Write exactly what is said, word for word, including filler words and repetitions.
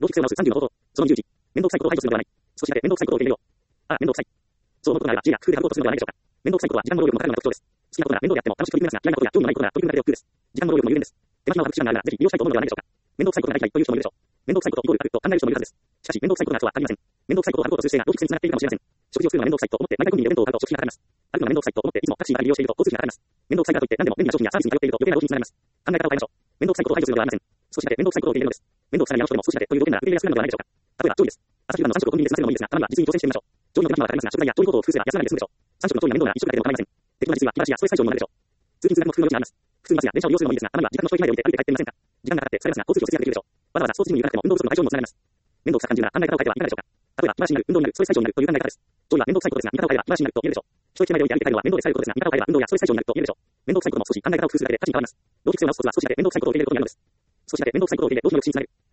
ロジック性を直すさんじゅうの方法。そのにじゅういち、面倒くさいことを排除するのではない。少しだけ面倒くさいことを入れるよう。ああ、面倒くさい。そう思うことならば、G や工夫で省こうとするのではないでしょうか。面倒くさいことは時間も労力もかかるのが特徴です。好きなことなら面倒であっても楽しく取り組みますが、嫌いなことや興味のないことなら取り組むだけで億劫です。時間も労力も有限です。手間暇を省く手段があるならぜひ利用したいと思うのではないでしょうか。面倒くさいことが大嫌いという人もいるでしょう。面倒くさいことをイコール楽と考える人もいるはずです。しかし、面倒くさいことの後はありません。面倒くさいことを省こうとする姿勢がロジック性につながっているかもしれません。食事を作るのは面倒くさいと思って毎回コンビニで弁当を買うと食費がかかります。歩くのが面倒くさいと思っていつもタクシーばかり利用していると交通費がかかります。面倒くさいからといって何でも便利な商品やサービスに頼っていると余計な浪費につながります。考え方を変えましょう。面倒くさいことを排除するのではありません。少しだけ面倒くさいことを入れるのです。面倒くさいやの人でも少しだけという条件なら受け入れやすくなるのではないでしょうか。例えば調理です。朝昼晩のさん食をコンビニで済ませるのもいいですが、たまには実に挑戦してみましょう。調理の手間暇はかかりますが、食材や調理工程を工夫すれば安らかに済むでしょう。さん食の調理が面倒ならいっ食だけでも構いません。適当な実は気晴らしやストレス解消にもなるでしょう。通勤通学の工夫の余地があります。普通にバスや電車を利用するのもいいですが、たまには時間の消費内で降りて歩いて帰ってみませんか。時間がかかって疲れますが交通費を節約できるでしょう。わざわざスポーツジムに行かなくても運動不足の解消にもつながります。面倒くさく感じるなら考え方を変えてはいかがでしょうか。例えば気晴らしになる、運動になる、ストレス解消になるという考え方です。調理は面倒くさいことですが、見方を変えれば気晴らしになると言えるでしょう。一駅前で置いて歩いて帰るのは面倒でさえることですが、見方を変えれば運動やストレス解消になると言えるでしょう。面倒くさいことも少し考え方を工夫するだけで価値に変わります。ロジック性を直すコツは少しだけ面倒くさいことを入れることにあるのです。少しだけ面倒くさいことを入れて浪費の抑止につなげる。